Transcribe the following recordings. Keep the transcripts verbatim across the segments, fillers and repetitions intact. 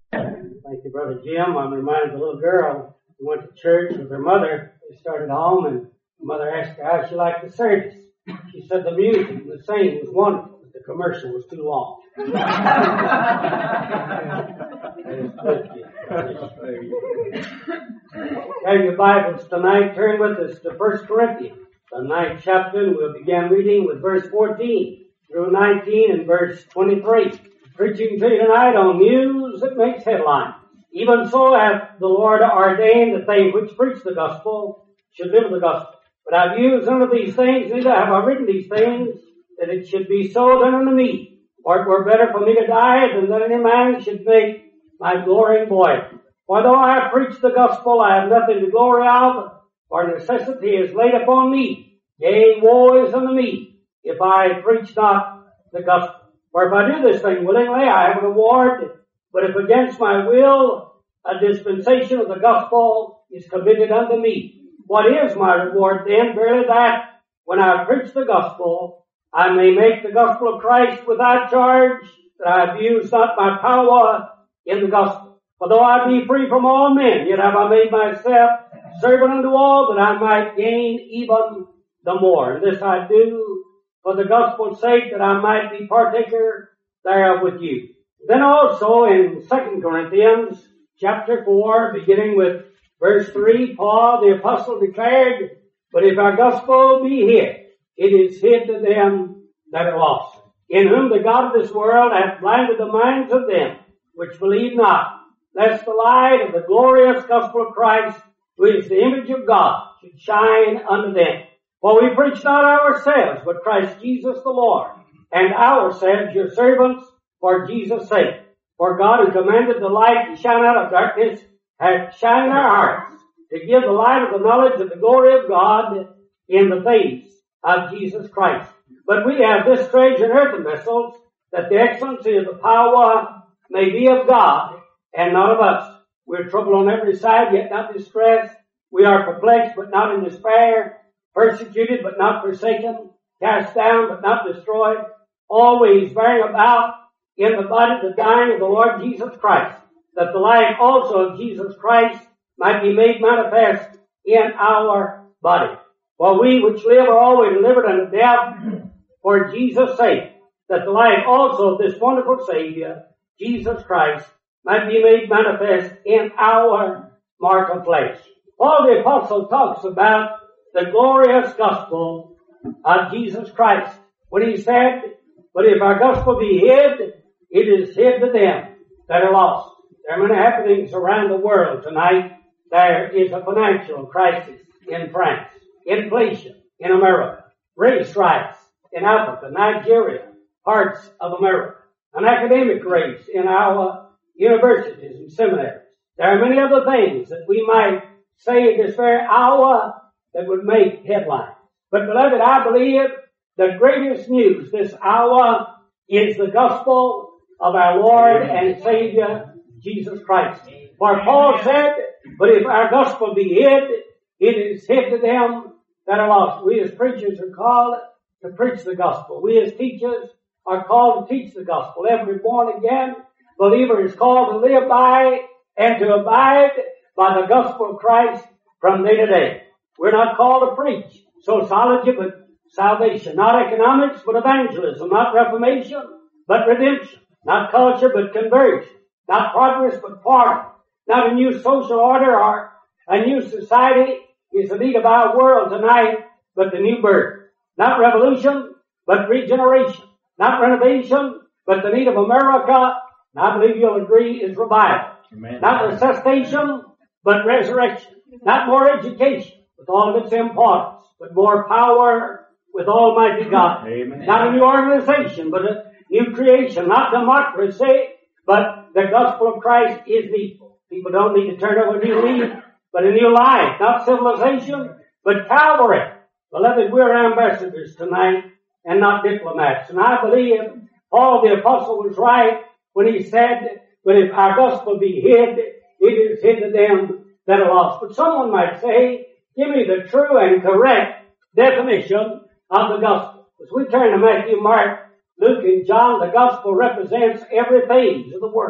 Thank you, Brother Jim. I'm reminded of a little girl who went to church with her mother. They started home, and the mother asked her how she liked the service. She said the music and the singing was wonderful, but the commercial was too long. Have your Bibles tonight. Turn with us to First Corinthians, the ninth chapter, and we'll begin reading with verse fourteen through nineteen and verse twenty-three. Preaching to you tonight on news that makes headlines. Even so hath the Lord ordained that they which preach the gospel should live the gospel. But I've used none of these things, neither have I written these things, that it should be so done unto me. For it were better for me to die than that any man should make my glory void. For though I have preached the gospel, I have nothing to glory of, for necessity is laid upon me. Yea, woe is unto me, if I preach not the gospel. For if I do this thing willingly, I have a reward. But if against my will, a dispensation of the gospel is committed unto me. What is my reward then? Verily that, when I preach the gospel, I may make the gospel of Christ without charge, that I abuse not my power in the gospel. For though I be free from all men, yet have I made myself servant unto all, that I might gain even the more. And this I do for the gospel's sake, that I might be partaker thereof with you. Then also in Second Corinthians chapter four, beginning with verse three, Paul the apostle declared, But if our gospel be hid, it is hid to them that are lost, in whom the God of this world hath blinded the minds of them which believe not, lest the light of the glorious gospel of Christ, who is the image of God, should shine unto them. For we preach not ourselves, but Christ Jesus the Lord, and ourselves your servants for Jesus' sake. For God, who commanded the light to shine out of darkness, hath shined in our hearts, to give the light of the knowledge of the glory of God in the face of Jesus Christ. But we have this treasure in earthen vessels, that the excellency of the power may be of God, and not of us. We are troubled on every side, yet not distressed. We are perplexed, but not in despair. Persecuted, but not forsaken. Cast down, but not destroyed. Always bearing about in the body the dying of the Lord Jesus Christ, that the life also of Jesus Christ might be made manifest in our body. For we which live are always delivered unto death for Jesus' sake, that the life also of this wonderful Savior, Jesus Christ, might be made manifest in our mortal flesh. Paul the apostle talks about the glorious gospel of Jesus Christ, when he said, But if our gospel be hid, it is hid to them that are lost. There are many happenings around the world tonight. There is a financial crisis in France, inflation in America, race riots in Africa, Nigeria, parts of America, an academic race in our universities and seminaries. There are many other things that we might say at this very hour that would make headlines. But beloved, I believe the greatest news this hour is the gospel of our Lord and Savior, Jesus Christ. For Paul said, But if our gospel be hid, it is hid to them that are lost. We as preachers are called to preach the gospel. We as teachers are called to teach the gospel. Every born again believer is called to live by and to abide by the gospel of Christ from day to day. We're not called to preach sociology, but salvation. Not economics, but evangelism. Not reformation, but redemption. Not culture, but conversion. Not progress, but pardon. Not a new social order or a new society is the need of our world tonight, but the new birth. Not revolution, but regeneration. Not renovation, but the need of America, and I believe you'll agree, is revival. Amen. Not resuscitation, but resurrection. Not more education, with all of its importance, but more power with Almighty God. Amen. Not a new organization, but a new creation. Not democracy, but the gospel of Christ is needful. People don't need to turn over a new leaf, but a new life. Not civilization, but Calvary. Beloved, we're ambassadors tonight and not diplomats. And I believe Paul the apostle was right when he said, but if our gospel be hid, it is hid to them that are lost. But someone might say, give me the true and correct definition of the gospel. As we turn to Matthew, Mark, Luke, and John, the gospel represents every phase of the work.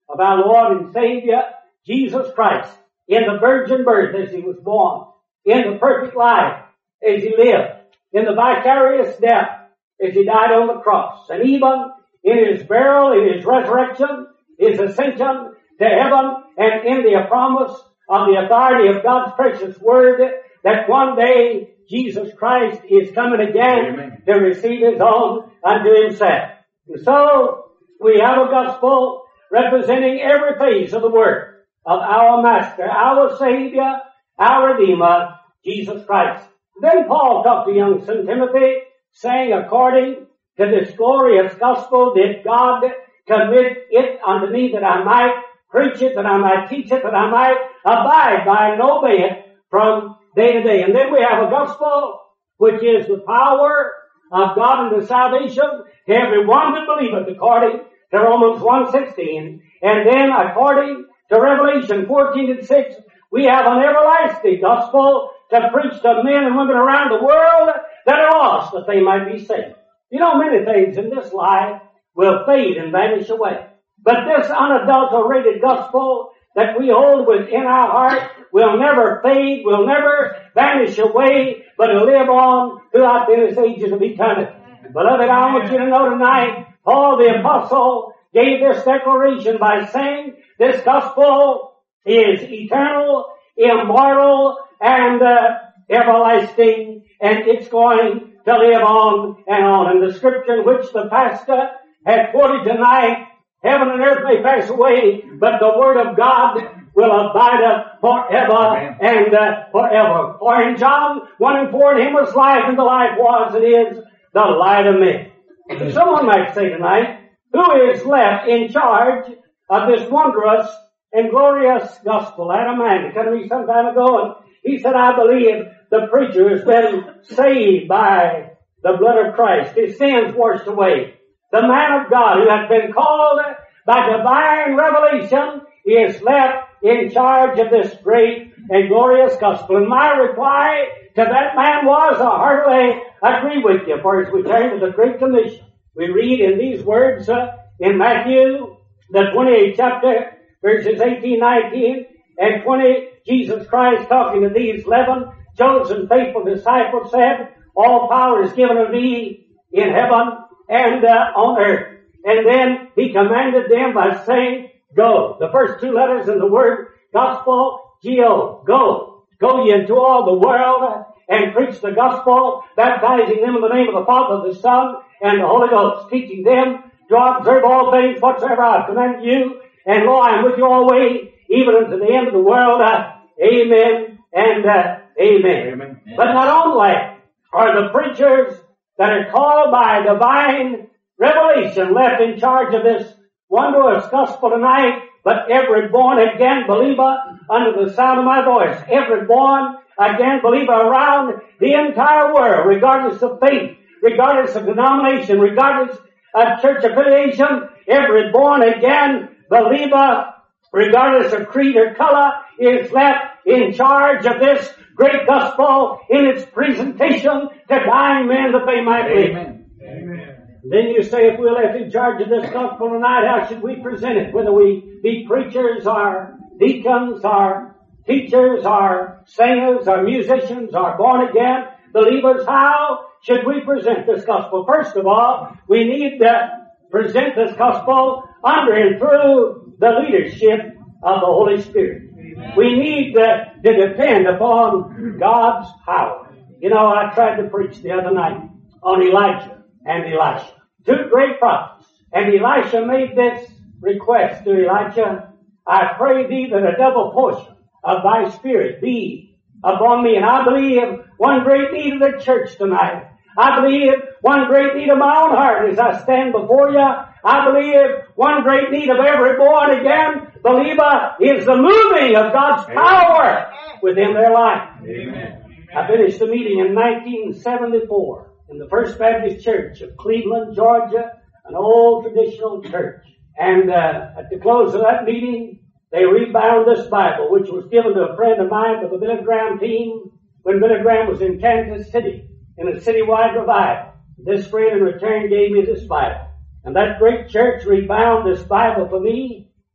of our Lord and Savior, Jesus Christ, in the virgin birth as He was born, in the perfect life as He lived, in the vicarious death as He died on the cross, and even in His burial, in His resurrection, His ascension to heaven, and in the promise of the authority of God's precious Word that one day Jesus Christ is coming again Amen. To receive His own unto Himself. And so we have a gospel representing every phase of the work of our Master, our Savior, our Redeemer, Jesus Christ. Then Paul talked to young son Timothy, saying, according to this glorious gospel did God commit it unto me that I might preach it, that I might teach it, that I might abide by and obey it from day to day. And then we have a gospel which is the power of God unto salvation to every one that believeth, according to Romans one sixteen. And then according to Revelation fourteen and six, we have an everlasting gospel to preach to men and women around the world that are lost, that they might be saved. You know, many things in this life will fade and vanish away. But this unadulterated gospel that we hold within our heart will never fade, will never vanish away, but will live on throughout the ages of eternity. Beloved, I want you to know tonight, Paul the Apostle gave this declaration by saying this gospel is eternal, immortal, and uh, everlasting, and it's going to live on and on. And the scripture in which the pastor had quoted tonight, heaven and earth may pass away, but the word of God will abide forever Amen. and uh, forever. For in John one and four, in Him was life, and the life was and is the light of men. Someone might say tonight, who is left in charge of this wondrous and glorious gospel? I had a man to come to me some time ago, and he said, I believe the preacher has been saved by the blood of Christ, his sins washed away. The man of God who has been called by divine revelation is left in charge of this great and glorious gospel. And my reply to that man was, I heartily agree with you. For as we turn to the Great Commission, we read in these words uh, in Matthew, the twenty-eighth chapter, verses eighteen, nineteen, and twenty, Jesus Christ talking to these eleven chosen faithful disciples said, all power is given to me in heaven and uh, on earth. And then He commanded them by saying, go. The first two letters in the word gospel, G O, go. Go ye into all the world and preach the gospel, baptizing them in the name of the Father, the Son, and the Holy Ghost, teaching them to observe all things whatsoever I have commanded you. And lo, I am with you always, even unto the end of the world. Uh, amen and uh, amen. amen. But not only are the preachers that are called by divine revelation left in charge of this wondrous gospel tonight, but every born again believer under the sound of my voice, every born again believer around the entire world, regardless of faith, regardless of denomination, regardless of church affiliation, every born again believer, regardless of creed or color, is left in charge of this great gospel in its presentation to dying men that they might live. Amen. Amen. Then you say, if we're left in charge of this gospel tonight, how should we present it? Whether we be preachers or deacons or teachers or singers or musicians or born again believers, how should we present this gospel? First of all, we need to present this gospel under and through the leadership of the Holy Spirit. Amen. We need to, to depend upon God's power. You know, I tried to preach the other night on Elijah and Elisha, two great prophets. And Elisha made this request to Elijah, I pray thee that a double portion of thy spirit be upon me. And I believe one great need of the church tonight, I believe one great need of my own heart as I stand before you, I believe one great need of every born again believer is the moving of God's power within their life. Amen. I finished the meeting in nineteen seventy-four in the First Baptist Church of Cleveland, Georgia, an old traditional church. And uh, at the close of that meeting, they rebound this Bible, which was given to a friend of mine for the Billy Graham team when Billy Graham was in Kansas City in a citywide revival. This friend in return gave me this Bible. And that great church rebound this Bible for me,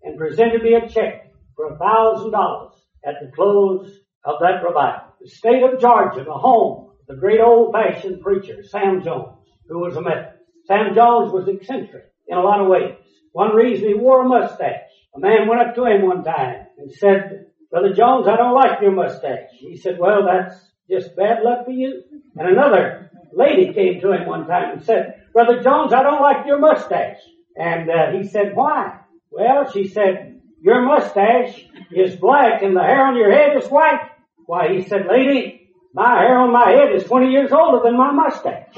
and presented me a check for a thousand dollars at the close of that revival. The state of Georgia, the home of the great old-fashioned preacher, Sam Jones, who was a Methodist. Sam Jones was eccentric in a lot of ways. One reason he wore a mustache. A man went up to him one time and said, Brother Jones, I don't like your mustache. He said, well, that's just bad luck for you. And another lady came to him one time and said, Brother Jones, I don't like your mustache. And uh, he said, why? Well, she said, your mustache is black and the hair on your head is white. Why, he said, lady, my hair on my head is twenty years older than my mustache.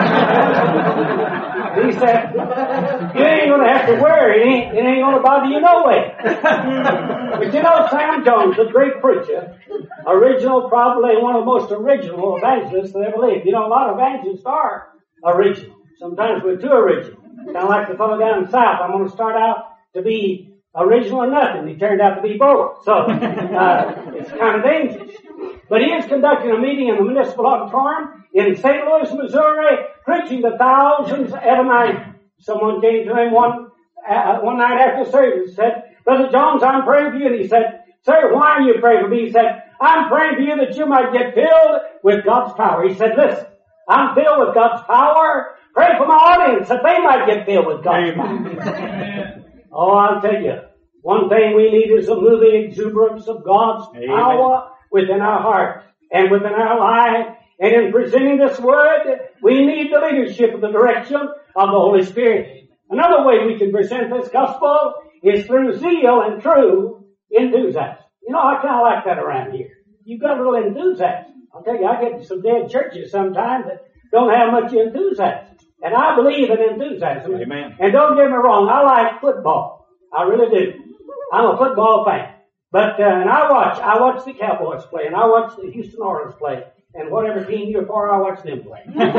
He said, you ain't going to have to wear it. It ain't, it ain't going to bother you no way. But you know, Sam Jones, a great preacher, original, probably one of the most original evangelists that ever lived. You know, a lot of evangelists are original. Sometimes we're too original. Kind of like the fellow down south. I'm going to start out to be original or nothing. He turned out to be both. So, uh, it's kind of dangerous. But he is conducting a meeting in the municipal auditorium in Saint Louis, Missouri, preaching to thousands at a night. Someone came to him one, uh, one night after service and said, Brother Jones, I'm praying for you. And he said, sir, why are you praying for me? He said, I'm praying for you that you might get filled with God's power. He said, listen, I'm filled with God's power. Pray for my audience that they might get filled with God's power. Oh, I'll tell you, one thing we need is a moving exuberance of God's Amen. Power within our heart and within our life. And in presenting this word, we need the leadership of the direction of the Holy Spirit. Another way we can present this gospel is through zeal and true enthusiasm. You know, I kind of like that around here. You've got a little enthusiasm. I'll tell you, I get to some dead churches sometimes that don't have much enthusiasm. And I believe in enthusiasm. Amen. And don't get me wrong, I like football. I really do. I'm a football fan. But, uh, and I watch, I watch the Cowboys play, and I watch the Houston Oilers play, and whatever team you're for, I watch them play. And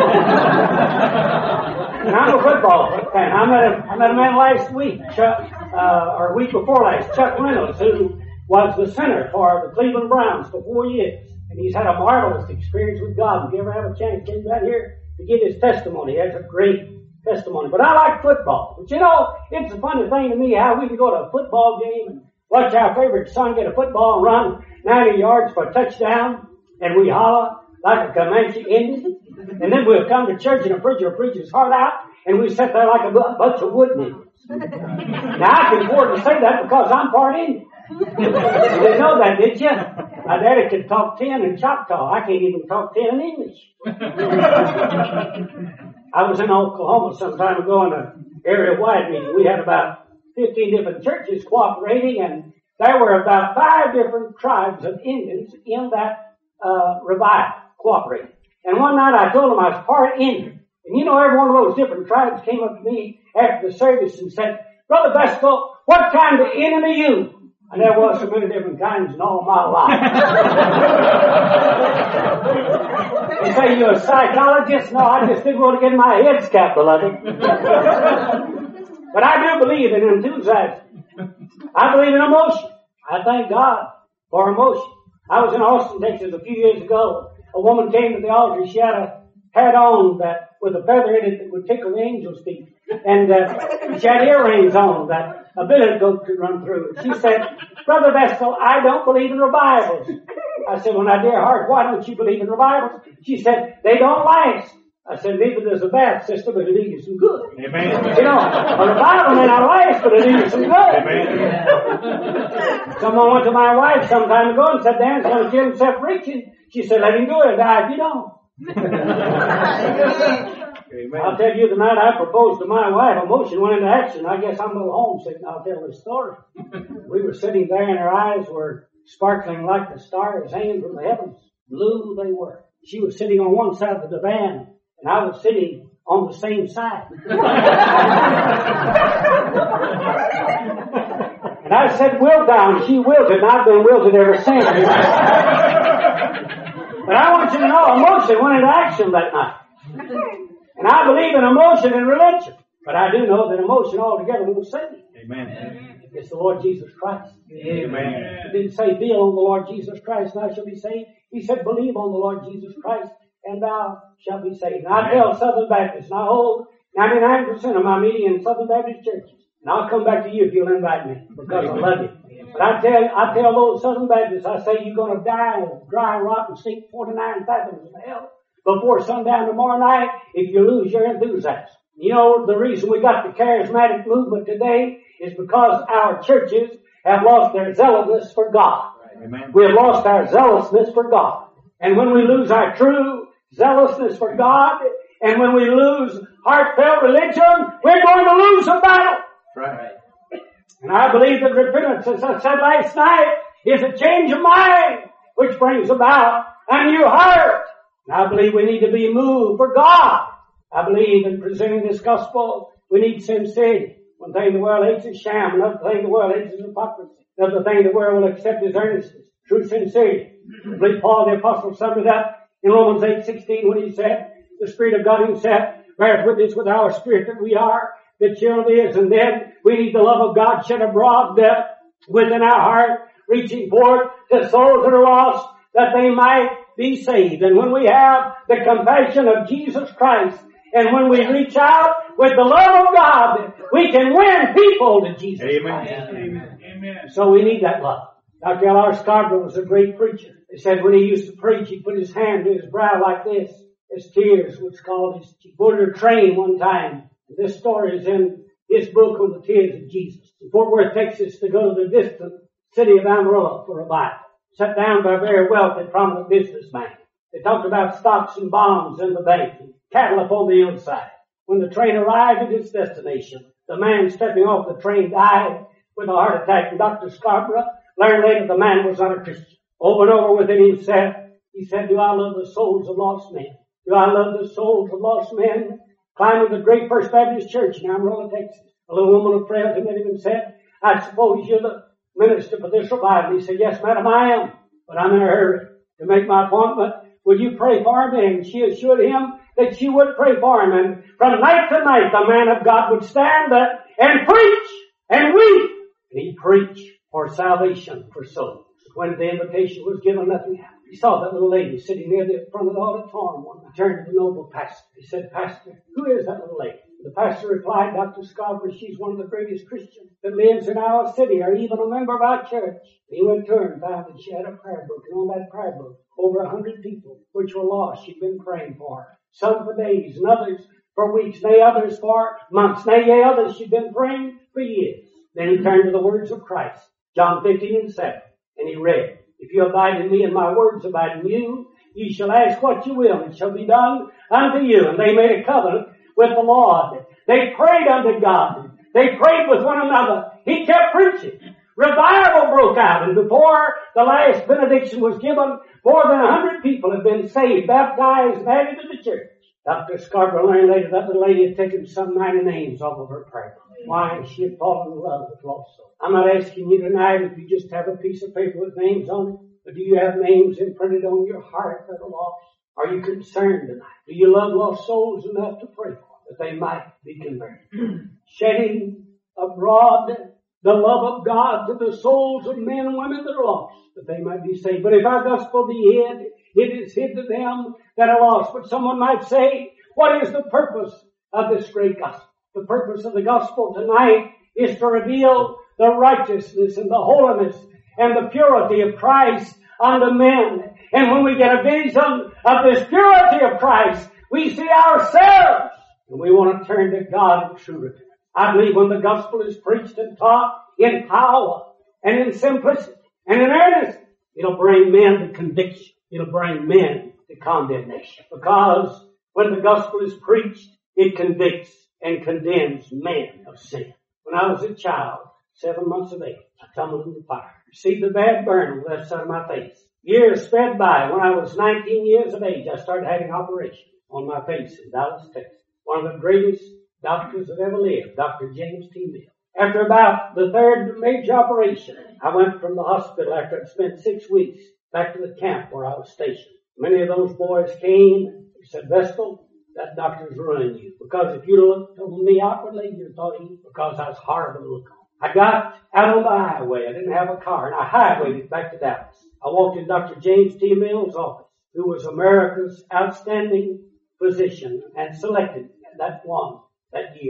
I'm a football fan. I met a, I met a man last week, Chuck, uh, or a week before last, Chuck Reynolds, who was the center for the Cleveland Browns for four years. And he's had a marvelous experience with God. If you ever have a chance to get out here to give his testimony, he has a great testimony. But I like football. But you know, it's a funny thing to me how we can go to a football game and watch our favorite son get a football and run ninety yards for a touchdown, and we holler like a Comanche Indian. And then we'll come to church and the preacher preaches his heart out, and we sit there like a bunch of wood niggers. Now, I can afford to say that because I'm part Indian. You didn't know that, did you? My daddy could talk ten in Choctaw. I can't even talk ten in English. I was in Oklahoma some time ago in an area-wide meeting. We had about fifteen different churches cooperating, and there were about five different tribes of Indians in that uh revival cooperating. And one night I told them I was part Indian. And you know, every one of those different tribes came up to me after the service and said, Brother Vestal, what kind of Indian are you? And there was so many different kinds in all my life. They say, you're a psychologist? No, I just didn't want to get my head scabbed, beloved. But I do believe in enthusiasm. I believe in emotion. I thank God for emotion. I was in Austin, Texas a few years ago. A woman came to the altar. She had a hat on that with a feather in it that would tickle the angel's feet. And uh, she had earrings on that a billy goat could run through. And she said, Brother Vestal, I don't believe in revivals. I said, well, now, dear heart, why don't you believe in revivals? She said, they don't last. I said, neither does a bath system, but it do you some good. Amen. You know, a revival may not last, but it do you some good. Amen. Someone went to my wife some time ago and said, Dan's going to kill himself preaching. She said, let him do it. Die if you don't. Amen. I'll tell you, the night I proposed to my wife, emotion went into action. I guess I'm a little homesick, and I'll tell this story. We were sitting there, and her eyes were sparkling like the stars hanging from the heavens. Blue they were. She was sitting on one side of the divan, and I was sitting on the same side. And I said, wilt thou, and she wilted, and I've been wilted ever since. But I want you to know, emotion went into action that night. And I believe in emotion and religion. But I do know that emotion altogether won't save you. Amen. It's the Lord Jesus Christ. Amen. He didn't say, be on the Lord Jesus Christ, and thou shalt be saved. He said, believe on the Lord Jesus Christ, and thou shalt be saved. And I tell Southern Baptists, and I hold ninety-nine percent of my meeting in Southern Baptist churches, And I'll come back to you if you'll invite me, because I love you. But I tell, I tell those Southern Baptists, I say you're going to die in a dry rock and sink forty-nine fathoms in hell before sundown tomorrow night if you lose your enthusiasm. You know, the reason we got the charismatic movement today is because our churches have lost their zealousness for God. Amen. We have lost our zealousness for God. And when we lose our true zealousness for God, and when we lose heartfelt religion, we're going to lose a battle. Right. And I believe that repentance, as I said last night, is a change of mind which brings about a new heart. And I believe we need to be moved for God. I believe in presenting this gospel, we need sincerity. One thing the world hates is sham. Another thing the world hates is hypocrisy. Another thing the world will accept is earnestness, true sincerity. I believe Paul the Apostle summed it up in Romans eight sixteen when he said, the Spirit of God himself bears witness with our spirit that we are the children of his. And then we need the love of God shed abroad uh, within our heart, reaching forth to souls that are lost, that they might be saved. And when we have the compassion of Jesus Christ, and when we reach out with the love of God, we can win people to Jesus Amen. Christ. Amen. Amen. So we need that love. Doctor L R Scarborough was a great preacher. They said when he used to preach, he put his hand to his brow like this. His tears was called his. He boarded a train one time. This story is in his book on the tears of Jesus. In Fort Worth, Texas, to go to the distant city of Amarillo for a Bible. Sat down by a very wealthy, prominent businessman. They talked about stocks and bonds in the bank and cattle up on the inside. When the train arrived at its destination, the man stepping off the train died with a heart attack. And Doctor Scarborough learned later the man was not a Christian. Over and over within himself, he said, do I love the souls of lost men? Do I love the souls of lost men? Climbing the great First Baptist Church in Amarillo, Texas. A little woman of frailty met him and said, I suppose you're the minister for this revival. He said, yes, madam, I am. But I'm in a hurry to make my appointment. Will you pray for me? And she assured him that she would pray for him. And from night to night, the man of God would stand up and preach and weep. And he preached for salvation for souls. When the invitation was given, nothing happened. He saw that little lady sitting near the front of the auditorium one night. He turned to the noble pastor. He said, Pastor, who is that little lady? The pastor replied, Doctor Scarborough, she's one of the greatest Christians that lives in our city, or even a member of our church. He went to her and found that she had a prayer book, and on that prayer book, over a hundred people which were lost, she'd been praying for. Some for days, and others for weeks, nay, others for months, nay, yea, others she'd been praying for years. Then he turned to the words of Christ, John fifteen and seven, and he read, if you abide in me and my words abide in you, ye shall ask what you will, and it shall be done unto you. And they made a covenant with the Lord. They prayed unto God. They prayed with one another. He kept preaching. Revival broke out, and before the last benediction was given, more than a hundred people had been saved, baptized, and added to the church. Doctor Scarborough learned later that the lady had taken some ninety names off of her prayer book. Why? She had fallen in love with lost souls. I'm not asking you tonight if you just have a piece of paper with names on it, but do you have names imprinted on your heart that are lost? Are you concerned tonight? Do you love lost souls enough to pray for them, that they might be converted? Shedding abroad the love of God to the souls of men and women that are lost, that they might be saved. But if our gospel be hid, it is hid to them that are lost. But someone might say, what is the purpose of this great gospel? The purpose of the gospel tonight is to reveal the righteousness and the holiness and the purity of Christ unto men. And when we get a vision of this purity of Christ, we see ourselves, and we want to turn to God in true repentance. I believe when the gospel is preached and taught in power and in simplicity and in earnestness, it'll bring men to conviction. It'll bring men to condemnation. Because when the gospel is preached, it convicts and condemns men of sin. When I was a child, seven months of age, I tumbled in the fire. Received a bad burn on the left side of my face. Years sped by. When I was nineteen years of age, I started having operations on my face in Dallas, Texas. One of the greatest doctors that ever lived, Doctor James T. Mill. After about the third major operation, I went from the hospital after I'd spent six weeks back to the camp where I was stationed. Many of those boys came and said, Vestal, that doctor's ruining you. Because if you looked on me outwardly, you'd thought he, because I was horrible to look on. I got out on the highway. I didn't have a car, and I highwayed back to Dallas. I walked in Doctor James T. Mill's office, who was America's outstanding physician and selected that one that year.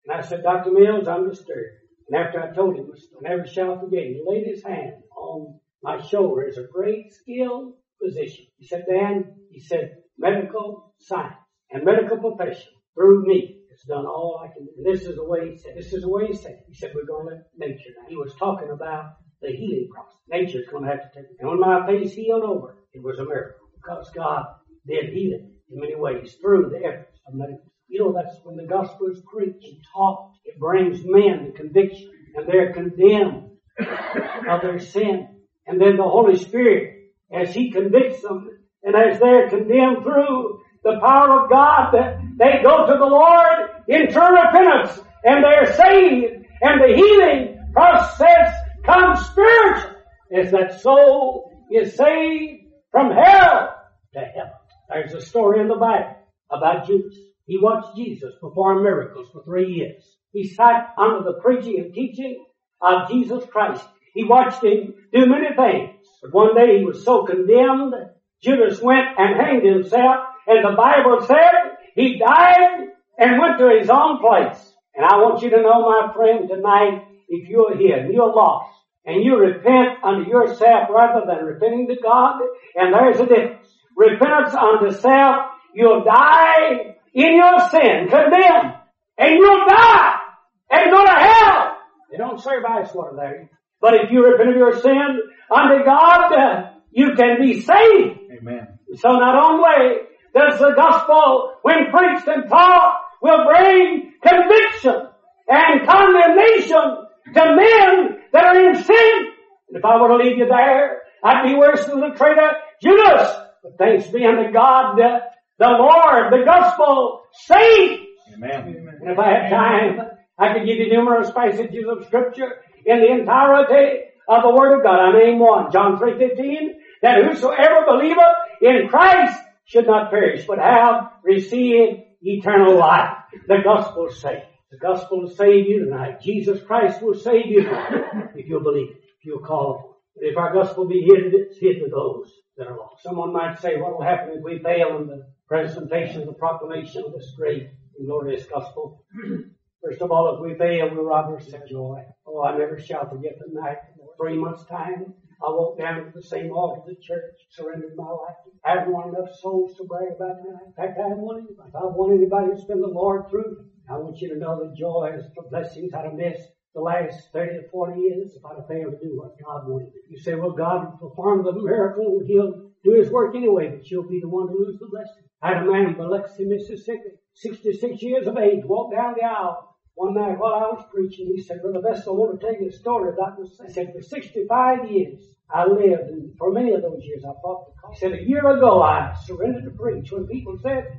And I said, Doctor Mills, I'm disturbed. And after I told him, I never shall forget, he laid his hand on my shoulder as a great skilled physician. He said, Dan, he said, medical science and medical profession through me has done all I can do. And this is the way he said, this is the way he said, he said, we're going to nature now. He was talking about the healing process. Nature's going to have to take it. And when my face healed over, it was a miracle because God did heal it in many ways through the efforts of medical. You know, that's when the gospel is preached and taught. It brings men to conviction, and they're condemned of their sin. And then the Holy Spirit, as He convicts them, and as they're condemned through the power of God, that they go to the Lord in true repentance, and they're saved, and the healing process comes spiritual, as that soul is saved from hell to heaven. There's a story in the Bible about Judas. He watched Jesus perform miracles for three years. He sat under the preaching and teaching of Jesus Christ. He watched Him do many things. But one day he was so condemned, Judas went and hanged himself. And the Bible said he died and went to his own place. And I want you to know, my friend, tonight, if you're here and you're lost, and you repent unto yourself rather than repenting to God, and there's a difference. Repentance unto self, you'll die in your sin, condemned, and you'll die and go to hell. They don't serve ice water there. But if you repent of your sin unto God, uh, you can be saved. Amen. So not only does the gospel, when preached and taught, will bring conviction and condemnation to men that are in sin. And if I were to leave you there, I'd be worse than the traitor Judas. But thanks be unto God, the, the Lord, the gospel saves. Amen. And if I had time, I could give you numerous passages of Scripture in the entirety of the Word of God. I name one, John three fifteen, that whosoever believeth in Christ should not perish, but have received eternal life. The gospel saves. The gospel will save you tonight. Jesus Christ will save you tonight if you'll believe it, if you'll call upon it. But if our gospel be hid, it's hid to those that are lost. Someone might say, what will happen if we fail in the presentation, the proclamation of this great and glorious gospel? First of all, if we fail, we'll rob ourselves of joy. Oh, I never shall forget the night, three months' time, I walked down to the same altar of the church, surrendered my life. I haven't won enough souls to brag about tonight. In fact, I haven't won anybody. If I want anybody to spend the Lord through me, I want you to know the joys, the blessings I'd have missed the last thirty to forty years if I'd have failed to do what God wanted. You say, well, God will perform the miracle. He'll do His work anyway, but you'll be the one to lose the blessing. I had a man in Biloxi, Mississippi, sixty-six years of age, walked down the aisle one night while I was preaching. He said, Brother Vessel, I want to tell you a story about this. I said, for sixty-five years I lived, and for many of those years I fought the cause. He said, a year ago I surrendered to preach when people said,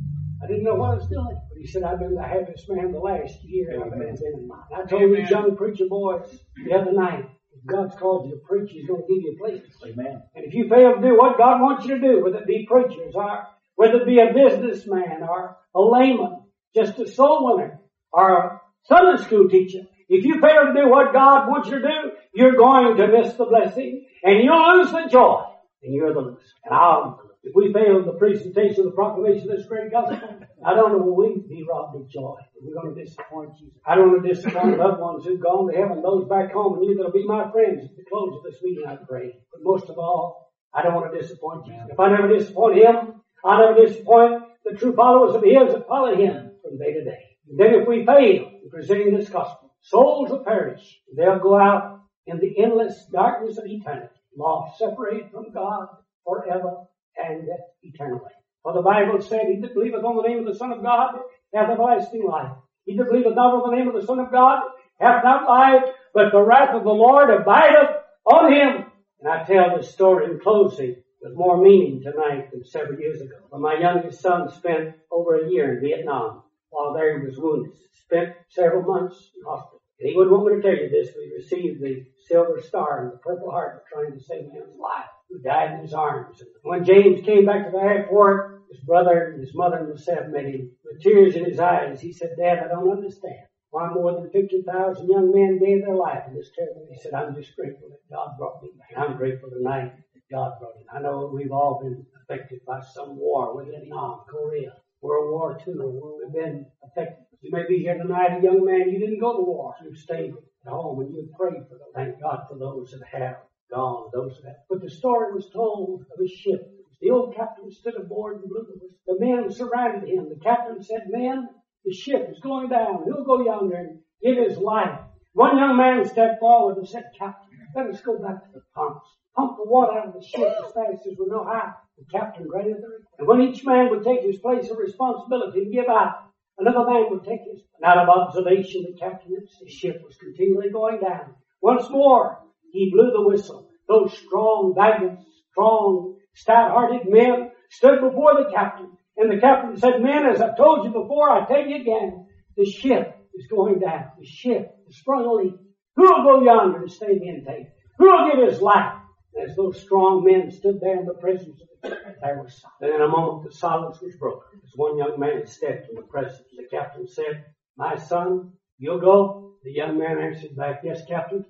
I didn't know what I was doing. But he said, I've been the happiest man the last year I've been in mine. I told Amen. These young preacher boys the other night, if God's called you to preach, He's going to give you a place. Amen. And if you fail to do what God wants you to do, whether it be preachers, or whether it be a businessman, or a layman, just a soul winner, or a Sunday school teacher, if you fail to do what God wants you to do, you're going to miss the blessing, and you'll lose the joy, and you're the loser. And I'll If we fail the presentation of the proclamation of this great gospel, I don't know will we be robbed of joy. We're going to disappoint Jesus. I don't want to disappoint loved ones who've gone to heaven, those back home, and you that'll be my friends at the close of this meeting, I pray. But most of all, I don't want to disappoint Jesus. If I never disappoint Him, I never disappoint the true followers of His that follow Him from day to day. And then if we fail in presenting this gospel, souls will perish. They'll go out in the endless darkness of eternity, lost, separated from God forever and eternally. For the Bible said, he that believeth on the name of the Son of God hath everlasting life. He that believeth not on the name of the Son of God hath not life, but the wrath of the Lord abideth on him. And I tell this story in closing with more meaning tonight than several years ago. When my youngest son spent over a year in Vietnam while there he was wounded. Spent several months in hospital. And he wouldn't want me to tell you this, but he received the Silver Star and the Purple Heart for trying to save man's life, who died in his arms. And when James came back to the airport, his brother and his mother and myself met him with tears in his eyes. He said, Dad, I don't understand why more than fifty thousand young men gave their life in this terrible. He said, I'm just grateful that God brought me back. I'm grateful tonight that God brought me. I know we've all been affected by some war with Vietnam, Korea, World War Two, where we've been affected. You may be here tonight, a young man, you didn't go to war. You stayed at home and you prayed for them. Thank God for those that have gone, those that have. But the story was told of a ship. The old captain stood aboard and blew the whistle. The men surrounded him. The captain said, men, the ship is going down. He'll go yonder and give his life. One young man stepped forward and said, Captain, let us go back to the pumps. Pump the water out of the ship as fast as we know how. The captain granted the request. And when each man would take his place of responsibility and give out, another man would take his. And out of observation, the captain of the ship was continually going down. Once more, he blew the whistle. Those strong, valiant, strong, stout-hearted men stood before the captain. And the captain said, men, as I've told you before, I tell you again, the ship is going down. The ship has sprung a leak. Who will go yonder and stay the intake? Who will give his life? As those strong men stood there in the presence of the captain, there was silence. Then in a moment the silence was broken. As one young man stepped in the presence, the captain said, my son, you'll go? The young man answered back, yes, captain.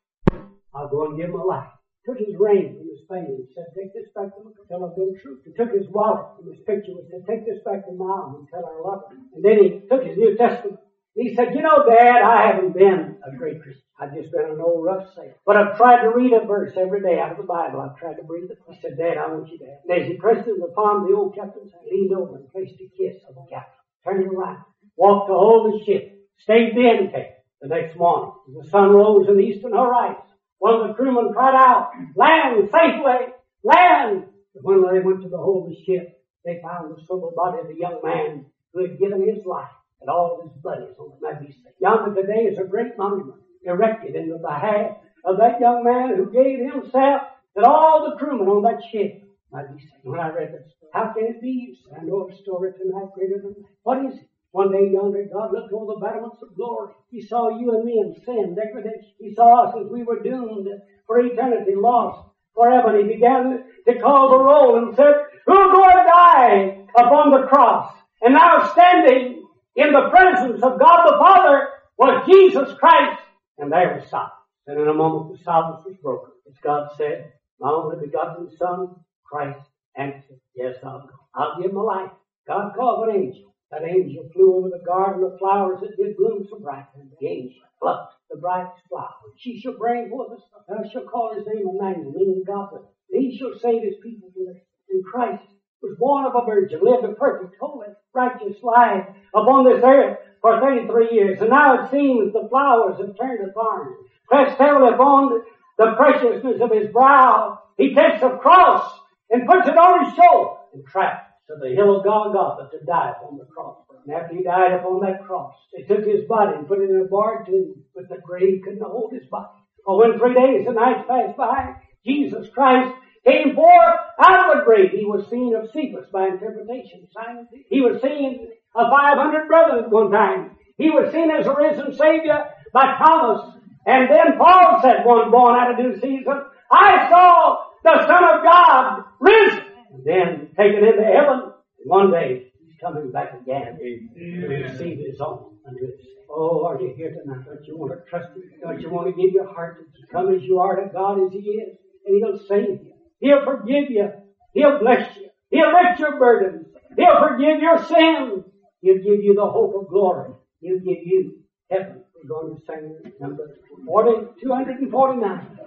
I'll go and give my life. Took his ring from his finger and said, take this back to my tell I've been true. He took his wallet from his picture and said, take this back to mom and tell her I love her. And then he took his New Testament. He said, you know, Dad, I haven't been a great Christian. I've just been an old rough sailor. But I've tried to read a verse every day out of the Bible. I've tried to breathe it. He said, Dad, I want you to have. And as he pressed in the palm of the old captain's hand, he leaned over and placed a kiss on the captain. Turned around, walked to hold the ship, stayed the intake. The next morning, as the sun rose in the eastern horizon, one of the crewmen cried out, land, safely, land. But when they went to the hold of the ship, they found the sober body of the young man who had given his life. And all of his buddies on the Navy State. Yonder today is a great monument erected in the behalf of that young man who gave himself that all the crewmen on that ship might be saved. When I read this, how can it be? You say, I know a story tonight greater than that. What is it? One day yonder, God looked over the battlements of glory. He saw you and me in sin, degradation. He saw us as we were doomed for eternity, lost forever. And he began to call the roll and said, who'll go and die upon the cross? And now standing in the presence of God the Father was Jesus Christ. And there was silence. And in a moment the silence was broken. As God said, my only begotten Son, Christ, answered, yes, I'll go. I'll give my life. God called an angel. That angel flew over the garden of flowers that did bloom so bright. And the angel plucked the brightest flower. She shall bring forth a son. Thou shalt call his name Emmanuel, meaning God with us. And he shall save his people from their sins. And Christ was born of a virgin, lived a perfect, holy, righteous life upon this earth for thirty-three years. And now it seems the flowers have turned to thorns. Pressed heavily upon the preciousness of his brow, he takes a cross and puts it on his shoulder and travels to the hill of Golgotha to die upon the cross. And after he died upon that cross, they took his body and put it in a barred tomb, but the grave couldn't hold his body. For when three days and nights passed by, Jesus Christ came forth out of the grave. He was seen of Cephas by interpretation. He was seen of five hundred brothers at one time. He was seen as a risen Savior by Thomas. And then Paul said, one born out of due season, I saw the Son of God risen. And then taken into heaven. And one day he's coming back again to receive his own unto his. Oh, are you here tonight? Don't you want to trust him? Don't you want to give your heart to come as you are to God as he is? And he'll save you. He'll forgive you. He'll bless you. He'll lift your burdens. He'll forgive your sins. He'll give you the hope of glory. He'll give you heaven. We're going to sing number two hundred forty-nine.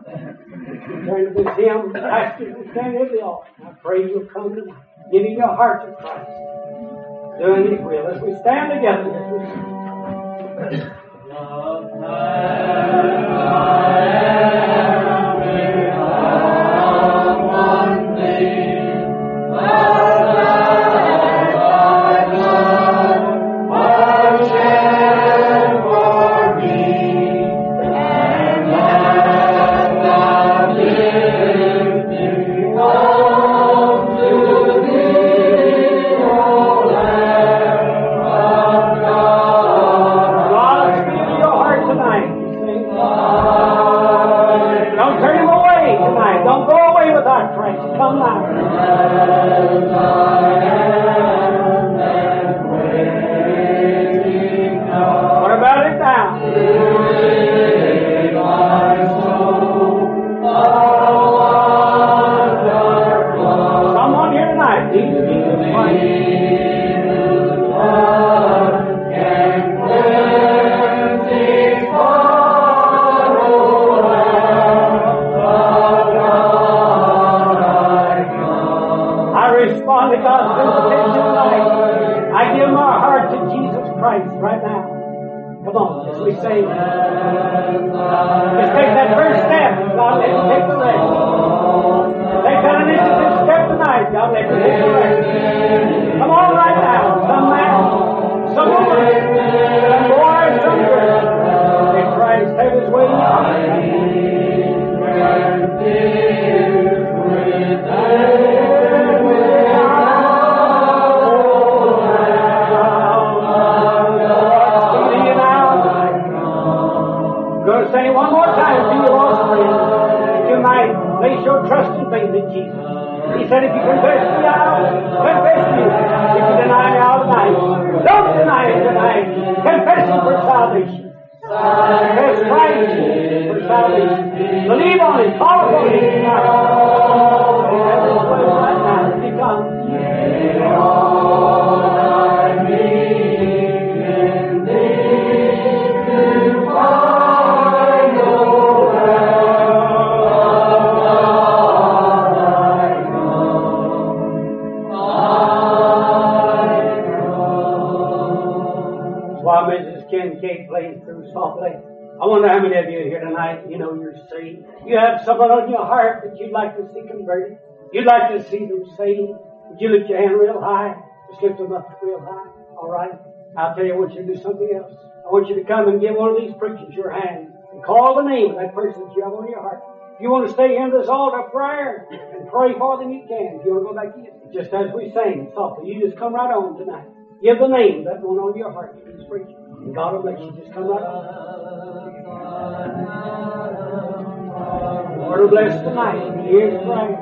Turn to this hymn. Pastor, will stand at the altar. I pray you'll come tonight. Giving your heart to Christ. Doing his will. As we stand together, as we sing. Love Someone here tonight needs Jesus Christ. saved. Just take that first step. God, let you take the rest. Take that initiative step tonight. God, let you take the rest. Come on right now. Some man, some woman, some boy, some girl. Let Christ have His way in your heart. Say one more time to your lost friend that you might place your trust and faith in Jesus. He said, if you confess me out, confess me. If you deny me out tonight, don't deny it tonight. Confess Him for salvation. Confess Christ for salvation. Believe on Him. Call upon Him tonight. Have His way right now as He comes. Kate playing through softly. I wonder how many of you here tonight, you know you're saved. You have someone on your heart that you'd like to see converted. You'd like to see them saved. Would you lift your hand real high? Just lift them up real high. All right. I'll tell you, I want you to do something else. I want you to come and give one of these preachers your hand and call the name of that person that you have on your heart. If you want to stay here in this altar of prayer and pray for them, you can. If you want to go back in, just as we sang softly, you just come right on tonight. Give the name of that one on your heart to this preacher. And God will bless you. Just come right on. Lord will bless tonight. Here's prayer.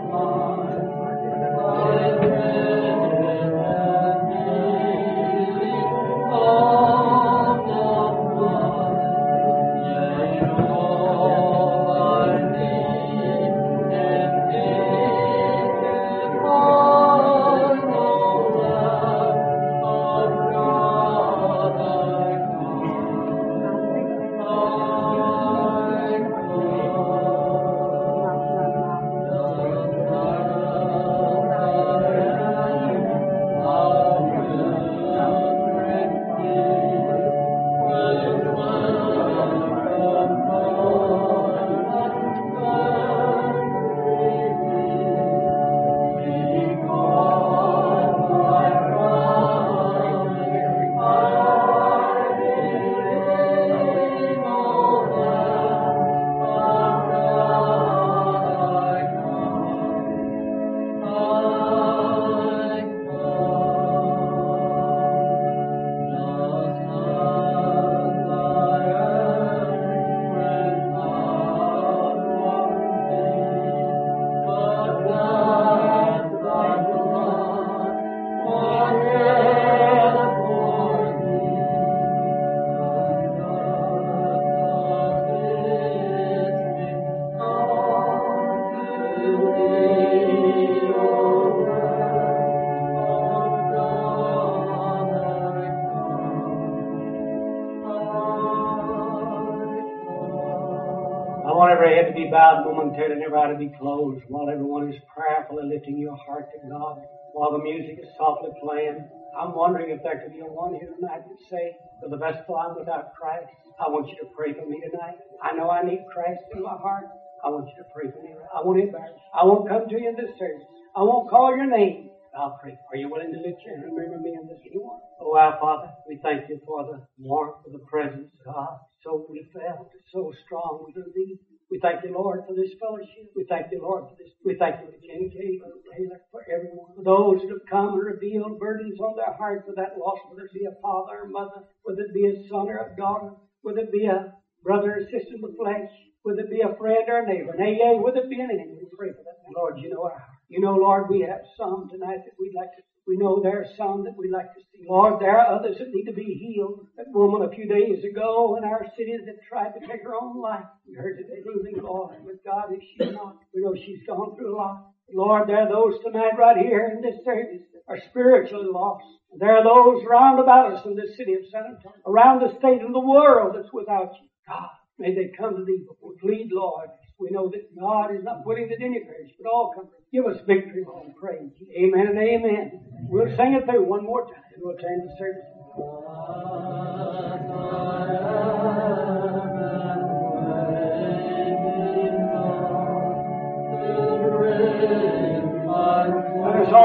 Head to be bowed momentarily and every eye to be closed while everyone is prayerfully lifting your heart to God, while the music is softly playing. I'm wondering if there could be a one here tonight that say, for the best I'm without Christ, I want you to pray for me tonight. I know I need Christ in my heart. I want you to pray for me. I won't embarrass you. I won't come to you in this service. I won't call your name. I'll pray. Are you willing to lift your hand and remember me in this? Anyone? Oh, our Father, we thank you for the warmth of the presence of God. So we felt, so strong within thee. We thank you, Lord, for this fellowship. We thank you, Lord, for this. We thank you for Jenny Kay, for Taylor, for everyone. For those that have come and revealed burdens on their heart for that loss, whether it be a father or mother, whether it be a son or a daughter, whether it be a brother or sister in the flesh, whether it be a friend or a neighbor, and yea, whether it be anything, we pray for that. Lord, you know our heart. You know, Lord, we have some tonight that we'd like to. We know there are some that we'd like to see. Lord, there are others that need to be healed. That woman a few days ago in our city that tried to take her own life. We heard today, losing, Lord, but God, if she's not, we know she's gone through a lot. Lord, there are those tonight right here in this service that are spiritually lost. There are those round about us in this city of San Antonio, around the state and the world that's without you. God, may they come to thee before plead, Lord. We know that God is not willing that any perish, but all come. Give us victory, Lord, and praise. Amen and amen. We'll sing it through one more time, and we'll change the service.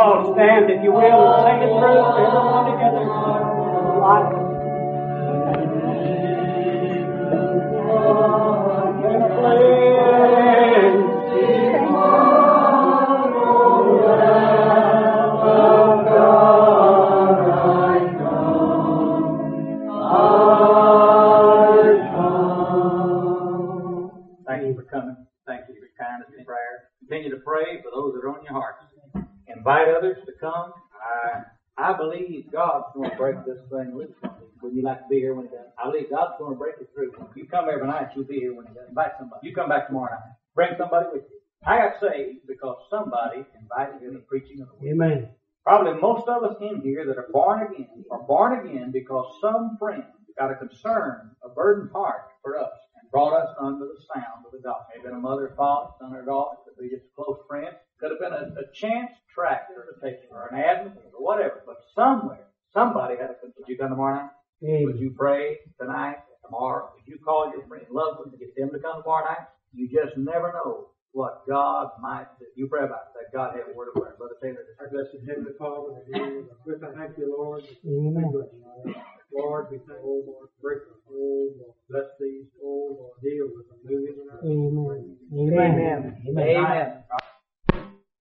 all stand, if you will, and sing it through, everyone together. Life. Thank you for coming. Thank you for your kindness and prayer. Continue to pray for those that are on your hearts. Invite others to come. I I believe God's going to break this thing loose. Would you like to be here when He does? I believe God's going to break it through. You come every night, you'll be here when He does. Invite somebody. You come back tomorrow night. Bring somebody with you. I got saved because somebody invited me to the preaching of the word. Amen. Probably most of us in here that are born again are born again because some friend got a concern, a burdened heart for us and brought us under the sound of the gospel. Maybe been a mother, father, son, or daughter. Could be just a close friend. Could have been a, a chance tractor to take you, or an advocate, or whatever. But somewhere, somebody had a concern. Would you come tomorrow night? Amen. Would you pray tonight, tomorrow? Would you call your friend, loved one, to get them to come tomorrow night? You just never know what God might do. You pray about that. God have a word of prayer. Brother Taylor. Our blessed Heavenly Father, we thank you, Lord. Amen. Lord, we thank you, Lord. Break the whole, Lord. Bless these, oh Lord. Deal with the moving in our Amen. Amen. Amen. Amen.